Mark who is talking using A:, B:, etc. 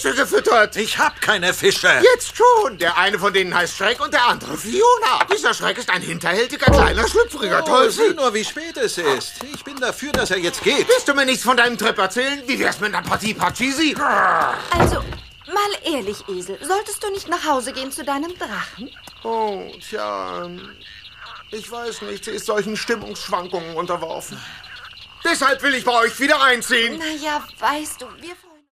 A: Fische gefüttert.
B: Ich hab keine Fische.
A: Jetzt schon. Der eine von denen heißt Schreck und der andere Fiona. Dieser Schreck ist ein hinterhältiger, kleiner, schlüpfriger
B: Oh, sieh
A: Teufel.
B: nur, wie spät es ist. Ich bin dafür, dass er jetzt geht.
A: Willst du mir nichts von deinem Trip erzählen? Wie wär's mit einer Partie Pachisi?
C: Also, mal ehrlich, Esel, solltest du nicht nach Hause gehen zu deinem Drachen?
A: Oh, tja, ich weiß nicht, sie ist solchen Stimmungsschwankungen unterworfen. Deshalb will ich bei euch wieder einziehen.
C: Naja, weißt du, wir...